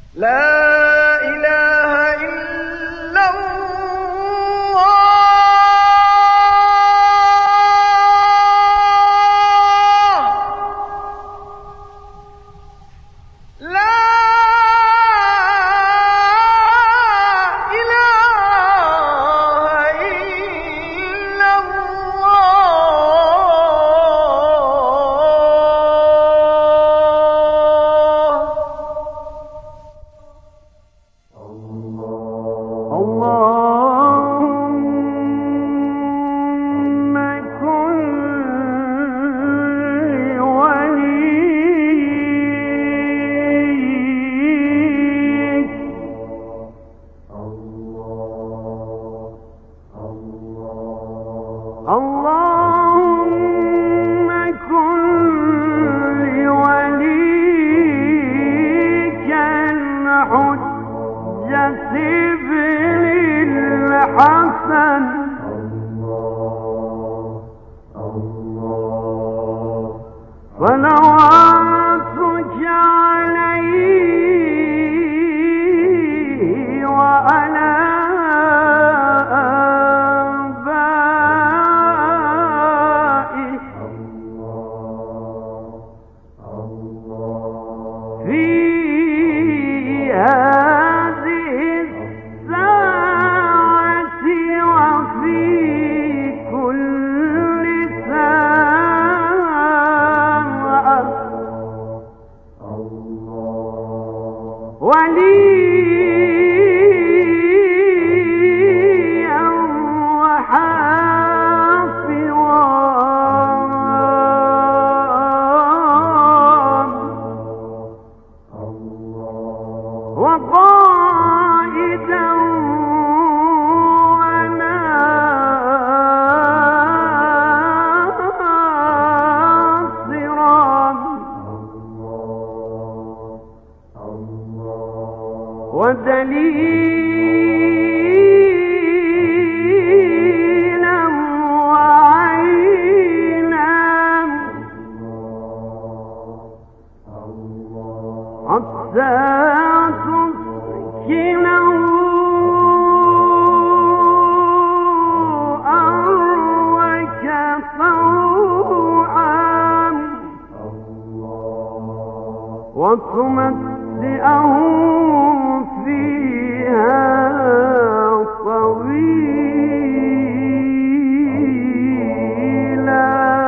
لا إله إلا الله لا إله إلا اللهم كن لي وليك اللهم كن لوليك الحجة ابن الحسن صلواتك عليه وعلى آبائه في هذه الساعة وفي كل ساعة وليا وحافظا وقائدا وناصرا ودليلا وعينا حتى تسكنه أرضك طوعا وتمتعه فيها طويلا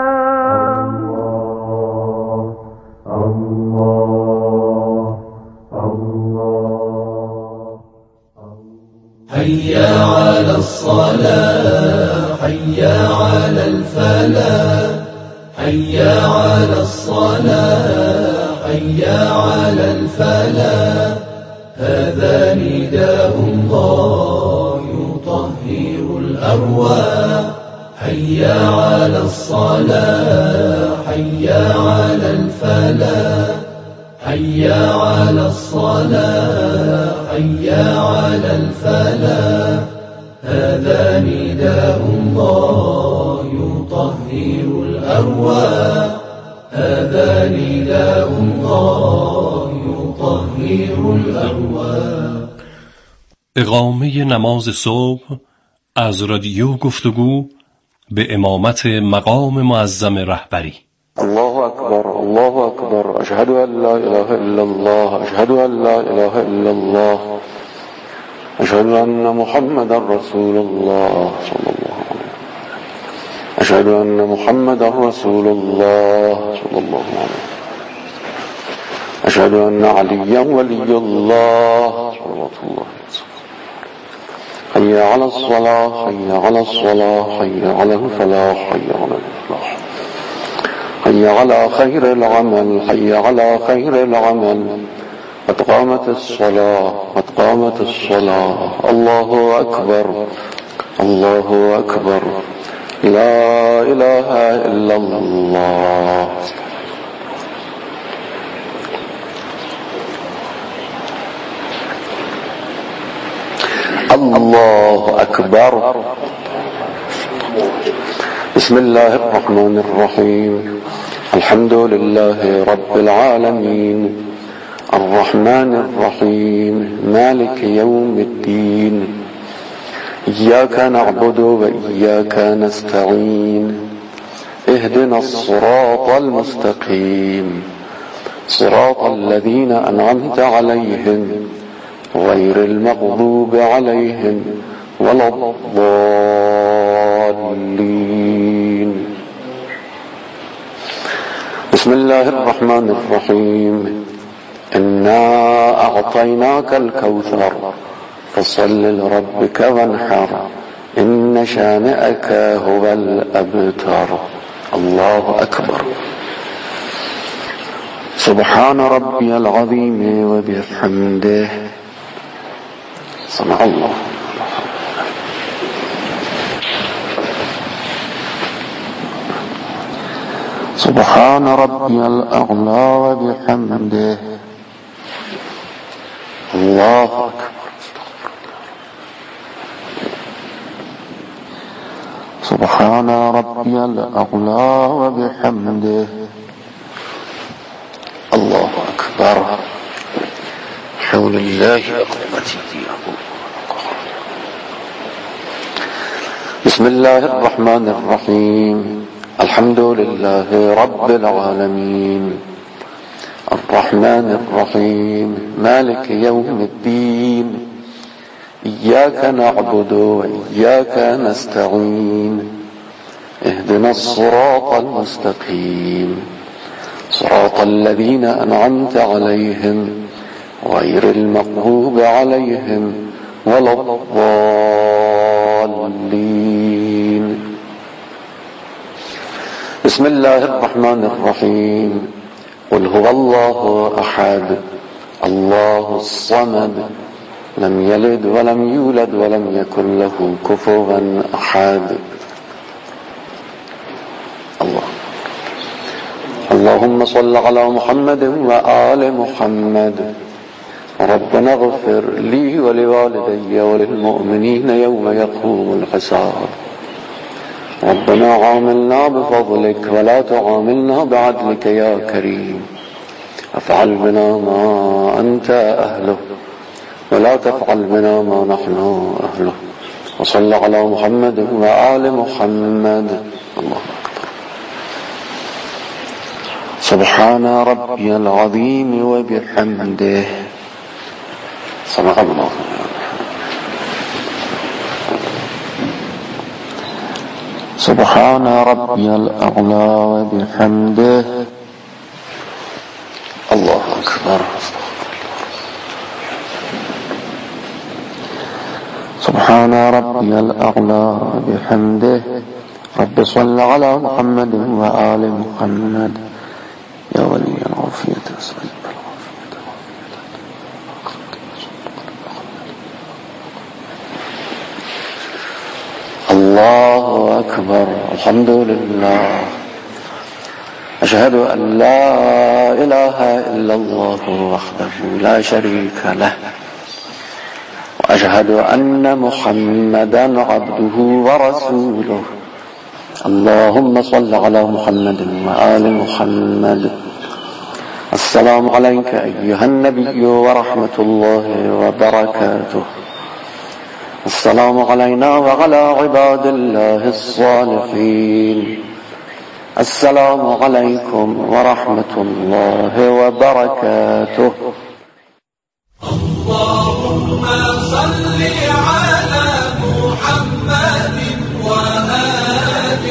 حي على الصلاة حي على الفلاح حي على الصلاة حي على الفلاح هذا نداء الله يطهر الأرواح حي على الصلاة حي على الفلاح حي على الصلاة حي على الفلاح هذا نداء الله يطهر الأرواح هذا نداء الله يطهر الأرواح. اقامه نماز صبح از رادیو گفتگو به امامت مقام معظم رهبری. الله أكبر الله أكبر أشهد أن لا إله إلا الله أشهد أن لا إله إلا الله أشهد أن محمد رسول الله صلى الله عليه وسلم أشهد أن محمد رسول الله صلى الله عليه وسلم أشهد أن عليا ولي الله صلوات الله حي على الصلاة حي على الصلاة حي على الفلاح حي على الفلاح حي على خير العمل حي على خير العمل قد قامت الصلاة قد قامت الصلاة الله أكبر الله أكبر لا إله إلا الله. الله أكبر. بسم الله الرحمن الرحيم الحمد لله رب العالمين الرحمن الرحيم مالك يوم الدين إياك نعبد وإياك نستعين اهدنا الصراط المستقيم صراط الذين أنعمت عليهم غير المغضوب عليهم ولا الضالين. بسم الله الرحمن الرحيم. إنا أعطيناك الكوثر فصل لربك وانحر إن شانئك هو الأبتر. الله أكبر. سبحان ربي العظيم وبحمده. سمع الله. سبحان ربي الأعلى وبحمده. الله أكبر. سبحان ربي الأعلى وبحمده. الله أكبر. حول الله وقوته. بسم الله الرحمن الرحيم. الحمد لله رب العالمين الرحمن الرحيم مالك يوم الدين إياك نعبد وإياك نستعين اهدنا الصراط المستقيم صراط الذين أنعمت عليهم غير المغضوب عليهم ولا الضالين. بسم الله الرحمن الرحيم. قل هو الله أحد الله الصمد لم يلد ولم يولد ولم يكن له كفوا أحد. الله. اللهم صل على محمد وآل محمد. ربنا اغفر لي ولوالدي وللمؤمنين يوم يقوم الحساب. ربنا عاملنا بفضلك ولا تعاملنا بعدلك يا كريم. افعل بنا ما أنت أهله ولا تفعل بنا ما نحن أهله. وصل على محمد وآل محمد. الله أكبر. سبحان ربي العظيم وبحمده. سمع الله. سبحان ربي الأعلى وبحمده. الله أكبر. سبحان ربي الأعلى وبحمده. رب صل على محمد وآل محمد. يا ولي العافية أسألك الله أكبر. الحمد لله. أشهد أن لا إله إلا الله وحده لا شريك له وأشهد أن محمدا عبده ورسوله. اللهم صل على محمد وآل محمد. السلام عليك أيها النبي ورحمة الله وبركاته. السلام علينا وعلى عباد الله الصالحين. السلام عليكم ورحمة الله وبركاته. اللهم صل على محمد وآل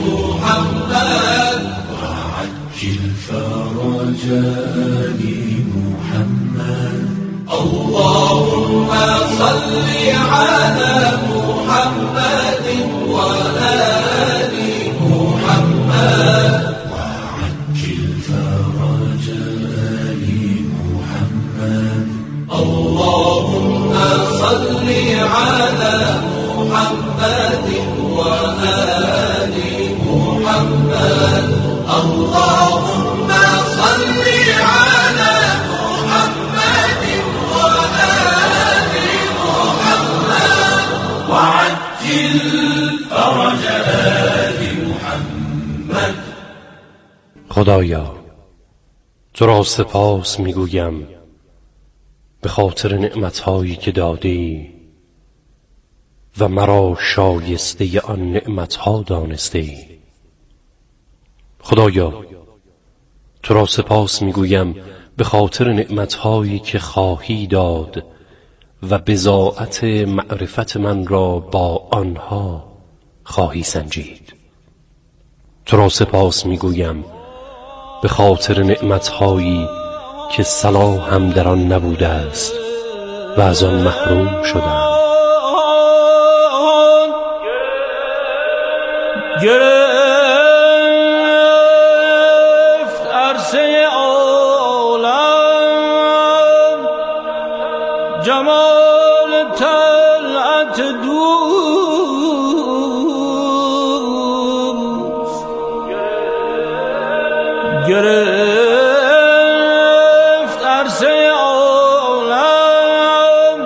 محمد وعجل فرج آل محمد. اللهم صل على محمد وآل محمد وعجل فرج آل محمد. اللهم صل على محمد وآل محمد. اللهم صل على محمد وآل محمد وعجل فرج آل محمد. خدایا تو را سپاس میگویم به خاطر نعمتهایی که دادی و مرا شایسته آن نعمتها دانستی. خدایا تو را سپاس میگویم به خاطر نعمتهایی که خواهی داد و بضاعت معرفت من را با آنها خواهی سنجید. تو را سپاس میگویم به خاطر نعمتهایی که صلاحم در آن نبوده است و از آن محروم شدم. گرفت عرصه عالم جمال طلعت دوست، گرفت عرصه عالم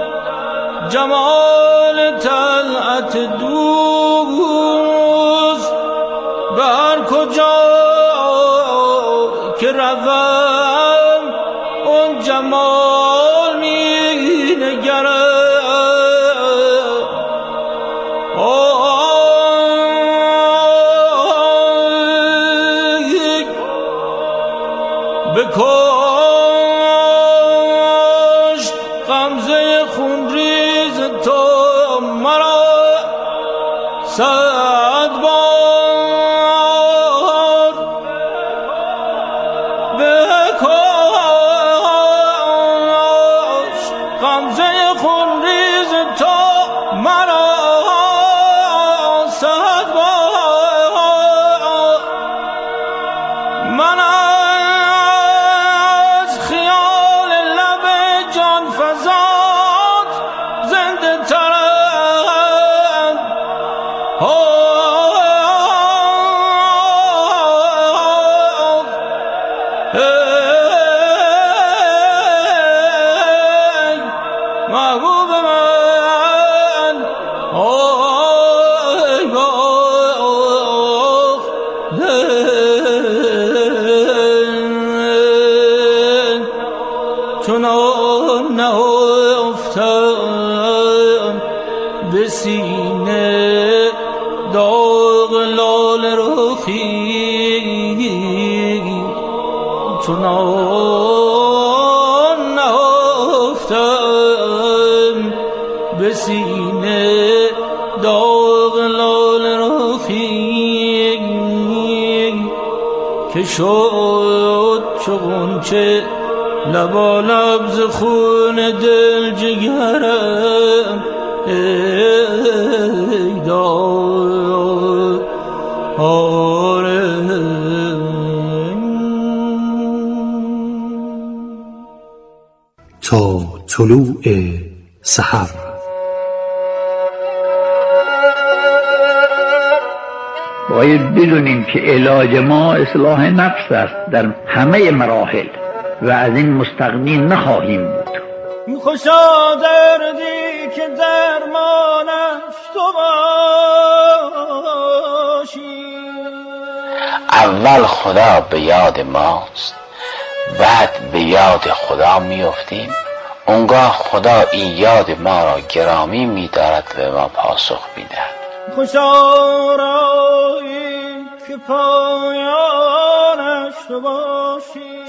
جمال طلعت دوست. بر کجا که روم اون جمال می نگرم. بکشت غمزه خونریز تو مرا صد بار. بکشت غمزه خونریز تو مرا صد بار. من از خیال لب جان فزاد زنده ترم. محبوب من چنان نهفتم به سینه داغ لاله رخی، چنان نهفتم به سینه داغ لاله رخی که شد چو غنچه لبالب ز خون دل جگرم. ای دار تا طلوع سحر. باید بدونیم که علاج ما اصلاح نفس است در همه مراحل و از این مستغنی نخواهیم بود. خوشا دردی که درمانش تو باشی. اول خدا به یاد ماست، بعد به یاد خدا میافتیم. اونگاه خدا این یاد ما را گرامی می‌دارد و به ما پاسخ می‌دهد. خوشا رایی که پایانش تو باشی.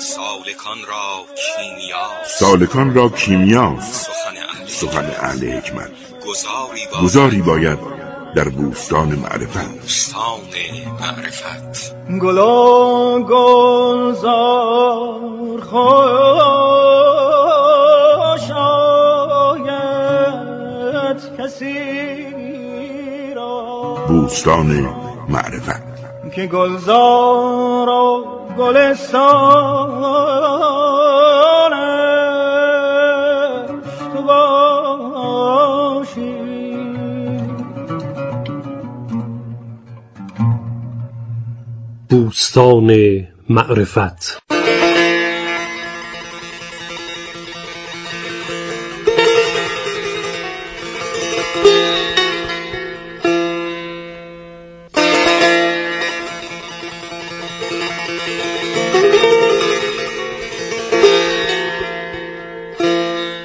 سالکان را کیمیاست سخن اهل حکمت. گذاری باید در بوستان معرفت. گلا گلزار خوش آید کسی را. بوستان معرفت که گلزار و گلستانش تو باشی. بوستان معرفت.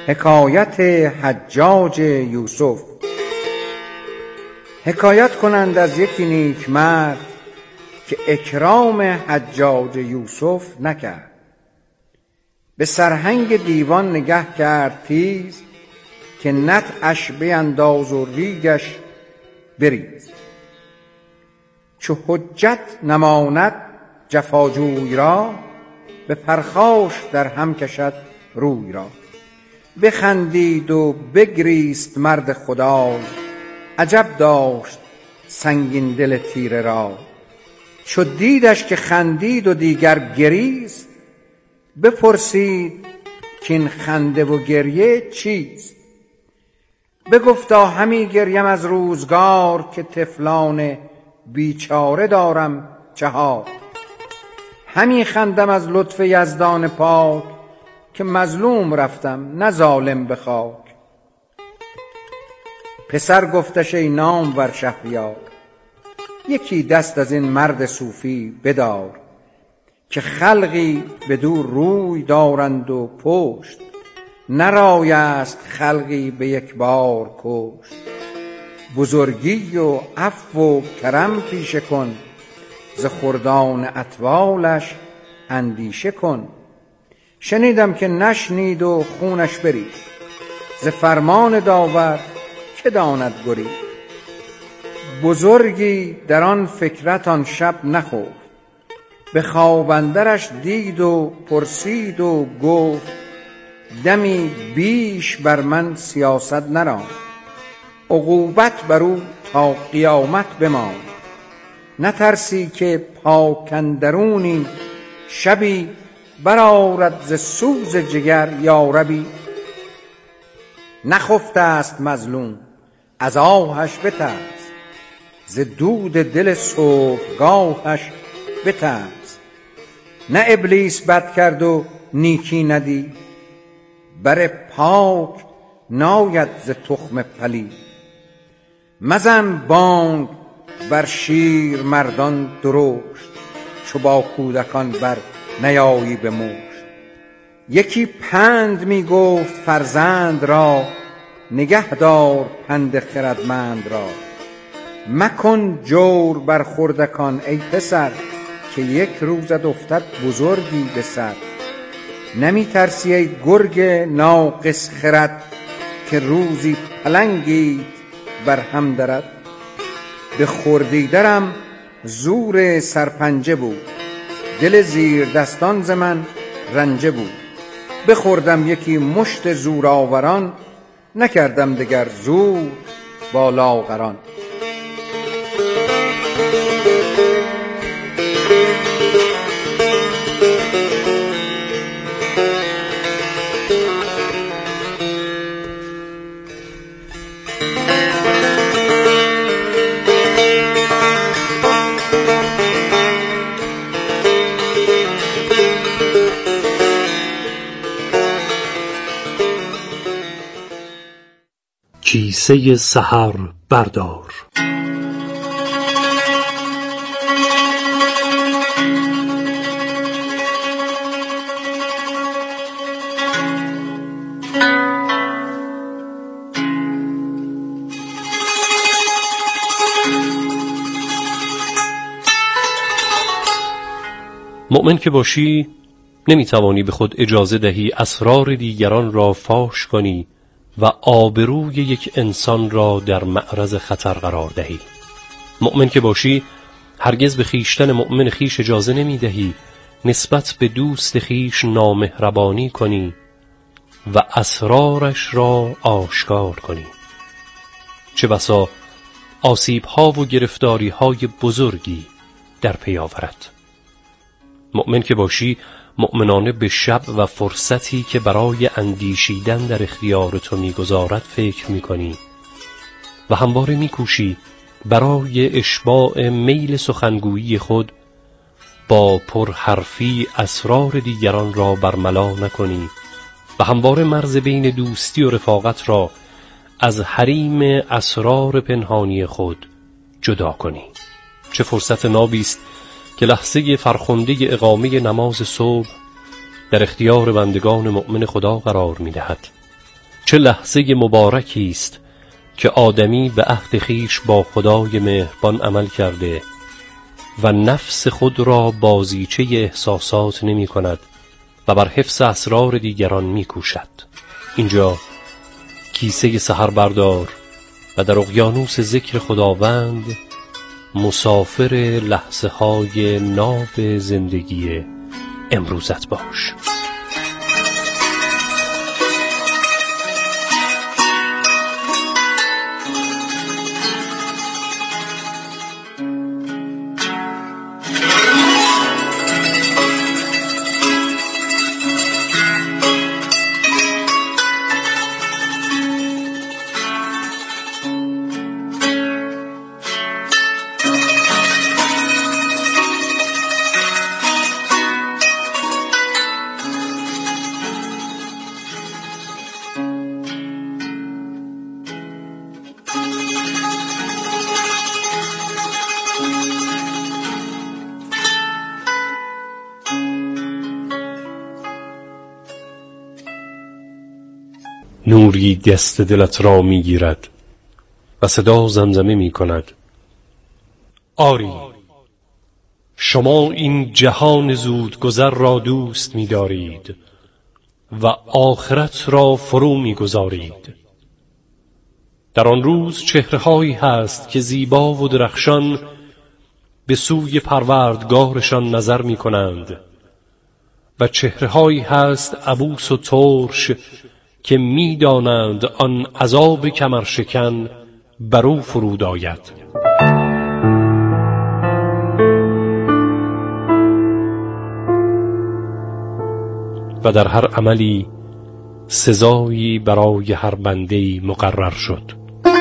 حکایت حجاج یوسف. حکایت کنند از یکی نیک مرد که اکرام حجاج یوسف نکرد. به سرهنگ دیوان نگه کرد تیز، که نطعش بینداز و ریگش بریز. چو حجت نماند جفاجوی را، به پرخاش در هم کشد روی را. بخندید و بگریست مرد خدای، عجب داشت سنگین دل تیره را. چو دیدش که خندید و دیگر گریست، بپرسید کین خنده و گریه چیست؟ بگفتا همی گریم از روزگار، که طفلان بیچاره دارم چهار. همی خندم از لطف یزدان پاک، که مظلوم رفتم نه ظالم به خاک. پسر گفتش ای نامور شهریار، یکی دست از این مرد صوفی بدار. که خلقی بدو روی دارند و پشت، نرایست خلقی به یک بار کشت. بزرگی و عفو و کرم پیشه کن، ز خردان اطفالش اندیشه کن. شنیدم که نشنید و خونش بریخت، ز فرمان داور که داند گریخت. بزرگی در آن فکرت آن شب نخفت، به خواب اندرش دید و پرسید و گفت. دمی بیش بر من سیاست نراند، عقوبت بر او تا قیامت بماند. نترسی که پاک اندرونی شبی، برآرد ز سوز جگر یا ربی. نخفته است مظلوم از آهش بترس، ز دود دل صبحگاهش بترس. نه ابلیس بد کرد و نیکی ندید، بر پاک ناید ز تخم پلید. مزن بانگ بر شیر مردان درشت، چو با کودکان بر نیایی به مشت. یکی پند می گفت فرزند را، نگه دار پند خردمند را. مکن جور بر خردکان ای پسر، که یک روزت افتد بزرگی به سر. نمی ترسی ای گرگ ناقص خرد، که روزی پلنگی بر هم درد. به خردی درم زور سرپنجه بود، دل زیر دستان ز من رنجه بود. بخوردم یکی مشت زورآوران، نکردم دگر زور با لاغران. کیسه سحر بردار. مؤمن که باشی نمیتوانی به خود اجازه دهی اسرار دیگران را فاش کنی و آبروی یک انسان را در معرض خطر قرار دهی. مؤمن که باشی هرگز به خیشتن مؤمن خیش اجازه نمی دهی نسبت به دوست خیش نامهربانی کنی و اسرارش را آشکار کنی. چه بسا آسیب‌ها و گرفتاری‌های بزرگی در پی آورد. مؤمن که باشی مؤمنانه به شب و فرصتی که برای اندیشیدن در اختیار تو می‌گذارد فکر می‌کنی و همواره می‌کوشی برای اشباع میل سخنگویی خود با پرحرفی اسرار دیگران را برملا نکنی و همواره مرز بین دوستی و رفاقت را از حریم اسرار پنهانی خود جدا کنی. چه فرصت نابی است که لحظه فرخنده اقامه نماز صبح در اختیار بندگان مؤمن خدا قرار می‌دهد چه لحظه مبارکی است که آدمی به عهد خویش با خدای مهربان عمل کرده و نفس خود را بازیچه احساسات نمی کند و بر حفظ اسرار دیگران می کوشد. اینجا کیسه سحر بردار و در اقیانوس ذکر خداوند مسافر لحظه های ناب زندگی امروزت باش. نوری دست دلت را می گیرد و صدا زمزمه می کند: آری، شما این جهان زودگذر را دوست می دارید و آخرت را فرو می گذارید. در آن روز چهره‌هایی هست که زیبا و درخشان به سوی پروردگارشان نظر می کنند و چهره‌هایی هست عبوس و ترش که می دانند آن عذاب کمرشکن بر او فرود آید. و در هر عملی سزایی برای هر بنده‌ای مقرر شد.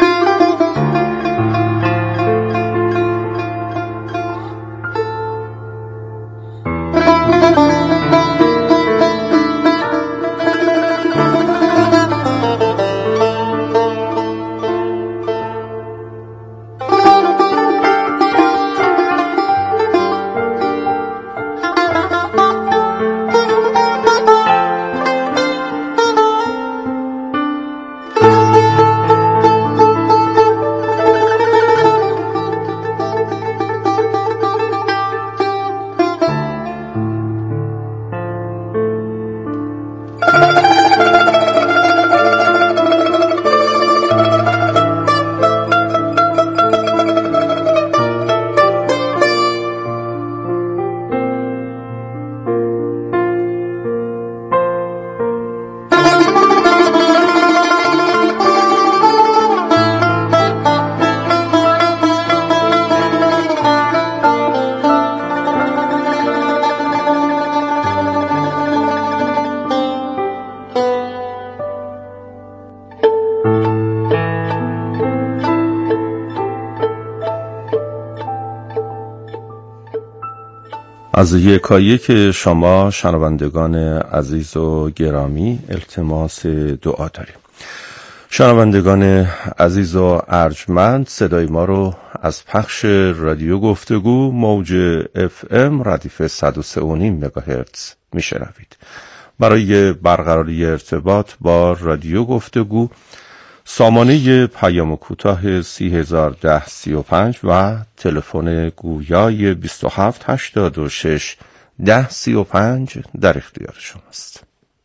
از یکایک شما شنوندگان عزیز و گرامی التماس دعا داریم. شنوندگان عزیز و ارجمند، صدای ما رو از پخش رادیو گفتگو موج FM ردیف 103.5 مگاهرتز میشنوید. برای برقراری ارتباط با رادیو گفتگو سامانه پیام کوتاه 301035 و تلفن گویای 2786 1035 در اختیار شماست.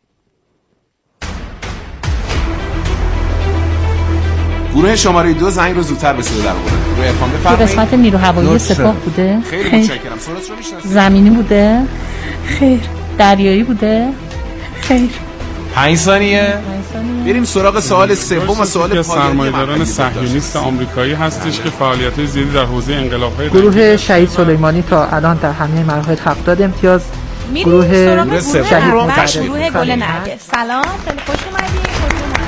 گروه شماره 2 زنگ رو زودتر به صدا در آورد. گروه ارفان تو بفرمایید. قسمت نیرو هوایی سپاه بوده؟ خیلی متشکرم. سرعت رو میشناسید؟ زمینی بوده؟ خیر. دریایی بوده؟ خیر. 5 ثانیه. بریم سراغ سوال سوم و سوال پایانی. سرمایه‌داران صهیونیست آمریکایی هستش که فعالیت‌های زیادی در حوزه انقلاب‌های گروه شهید سلیمانی تا الان در همه مراحل 70 امتیاز. گروه شهید گروه گل نرگس. سلام، خیلی خوش اومدید.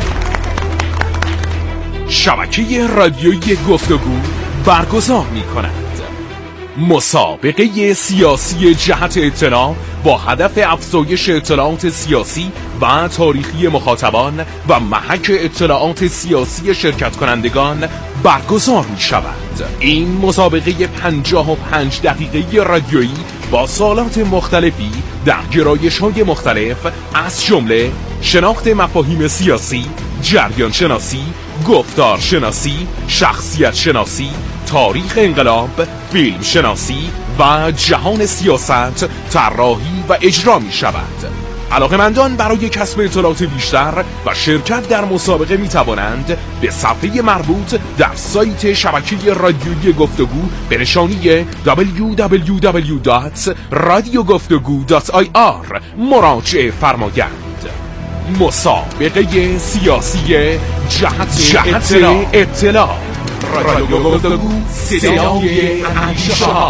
شبکه رادیویی گفتگو برگزار می‌کند مسابقه سیاسی جهت اطلاع با هدف افزایش اطلاعات سیاسی و تاریخی مخاطبان و محک اطلاعات سیاسی شرکت کنندگان برگزار می شود. این مسابقه 55 دقیقه رادیویی با سوالات مختلفی در گرایش‌های مختلف از جمله شناخت مفاهیم سیاسی، جریان شناسی، گفتار شناسی، شخصیت شناسی، تاریخ انقلاب، فیلم شناسی و جهان سیاست طراحی و اجرا می شود. علاقه‌مندان برای کسب اطلاعات بیشتر و شرکت در مسابقه می توانند به صفحه مربوط در سایت شبکه رادیویی گفتگو به نشانی www.radiogoftagoo.ir مراجعه فرمایند. مسابقه سیاسی جهت اطلاع رادیو گفتگو، صدای اندیشه ها.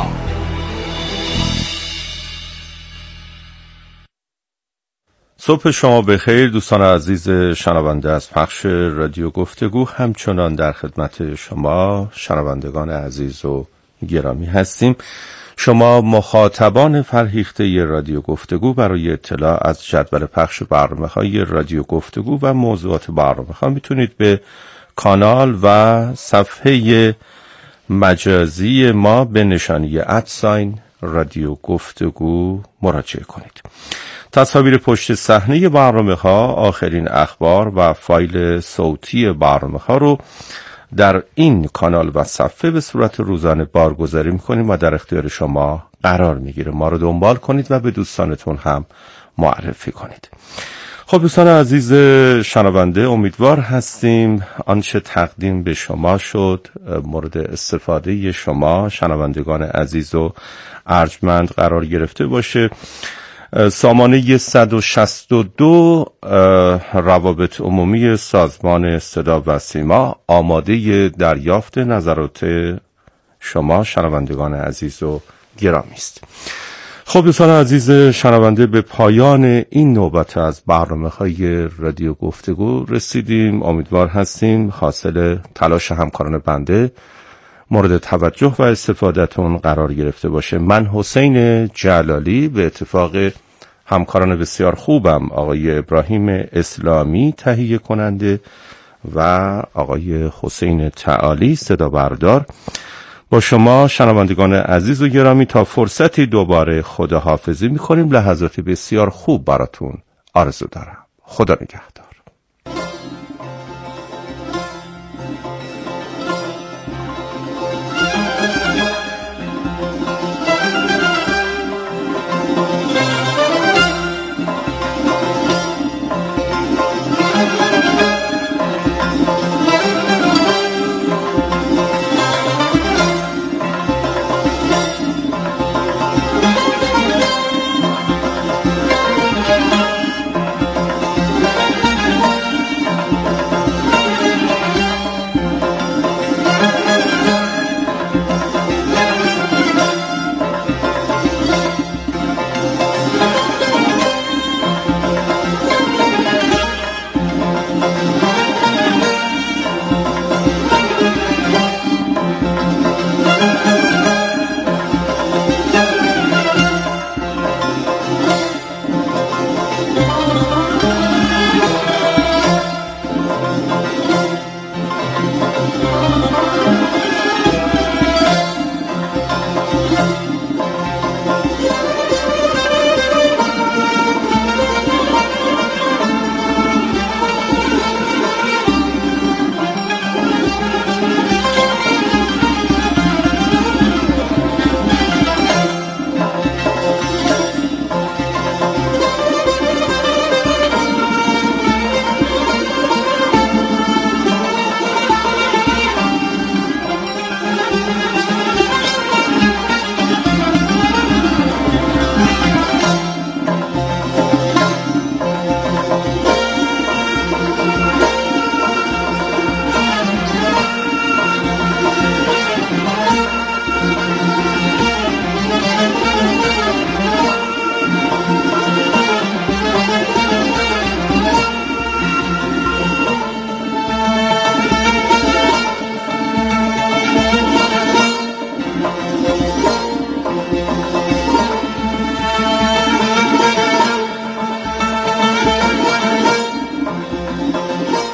صبح شما بخیر دوستان عزیز شنونده از پخش رادیو گفتگو. همچنان در خدمت شما شنوندگان عزیز و گرامی هستیم. شما مخاطبان فرهیخته رادیو گفتگو برای اطلاع از جدول پخش برنامه‌های رادیو گفتگو و موضوعات برنامه‌ها میتونید به کانال و صفحه مجازی ما به نشانی رادیو گفتگو مراجعه کنید. تصاویر پشت صحنه برنامه‌ها، آخرین اخبار و فایل صوتی برنامه‌ها رو در این کانال و صفحه به صورت روزانه بارگذاری می‌کنیم و در اختیار شما قرار می‌گیره. ما رو دنبال کنید و به دوستانتون هم معرفی کنید. خب دوستان عزیز شنونده، امیدوار هستیم آنچه تقدیم به شما شد مورد استفاده شما شنوندگان عزیز و ارجمند قرار گرفته باشه. سامانه 162 روابط عمومی سازمان صدا و سیما آماده دریافت نظرات شما شنوندگان عزیز و گرامی است. خب دوستان عزیز شنونده، به پایان این نوبت از برنامه‌های رادیو گفتگو رسیدیم. امیدوار هستیم حاصل تلاش همکاران بنده مورد توجه و استفادهتون قرار گرفته باشه. من حسین جلالی به اتفاق همکاران بسیار خوبم، آقای ابراهیم اسلامی تهیه کننده و آقای حسین تعالی صدا بردار، با شما شنوندگان عزیز و گرامی تا فرصتی دوباره خداحافظی می‌کنیم. لحظات بسیار خوب براتون آرزو دارم. خدا نگهدار.